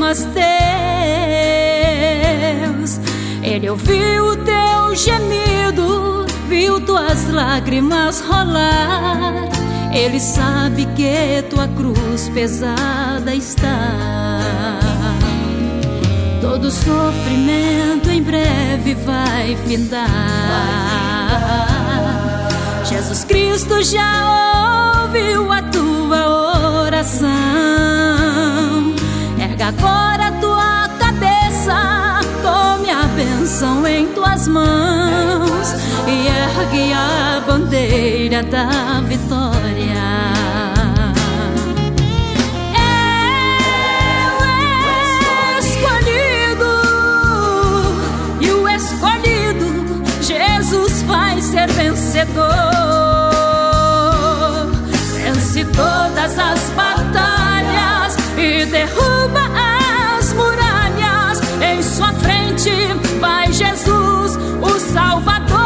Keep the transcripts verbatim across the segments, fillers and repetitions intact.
nós teus. Ele ouviu o teu gemido, viu tuas lágrimas rolar. Ele sabe que tua cruz pesada está. Todo sofrimento em breve vai findar. Jesus Cristo já ouviu a tua oração. Erga agora a tua cabeça, tome a bênção em tuas mãos e ergue a bandeira da vitória. Ser vencedor, vence todas as batalhas e derruba as muralhas. Em sua frente vai Jesus, o Salvador.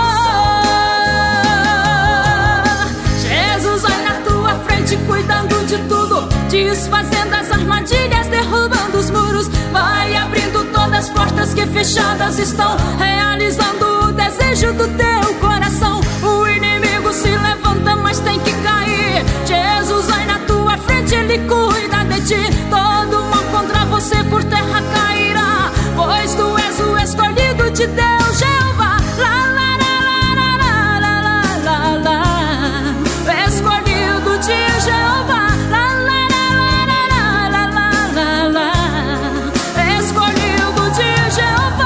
Jesus vai na tua frente, cuidando de tudo, desfazendo as armadilhas, derrubando os muros. Vai abrindo todas as portas que fechadas estão, realizando o desejo do teu coração. O inimigo se levanta, mas tem que cair. Jesus vai na tua frente, ele cuida de ti. Todo mal contra você por terra cairá, pois tu és o escolhido de Deus, Jeová. Lá, lá, lá, lá, lá, lá, lá, lá. Escolhido de Jeová. Lá, lá, lá, lá, lá, lá, lá, lá. Escolhido de Jeová.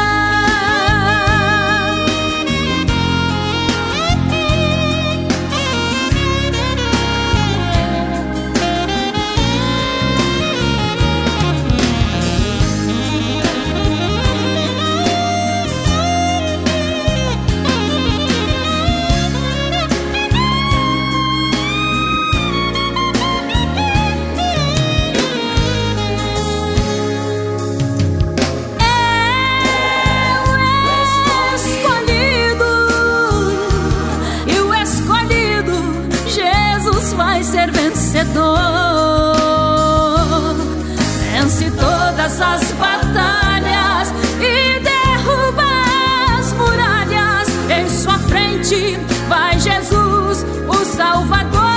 Ser vencedor, vence todas as batalhas e derruba as muralhas. Em sua frente vai Jesus, o Salvador.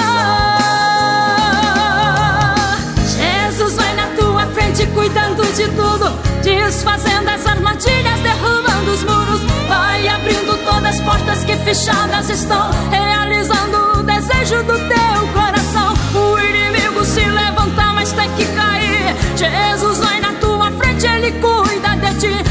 Jesus vai na tua frente, cuidando de tudo, desfazendo as armadilhas, derrubando os muros. Vai abrindo todas as portas que fechadas estão, realizando o desejo do teu coração. O inimigo se levanta, mas tem que cair. Jesus vai na tua frente, ele cuida de ti.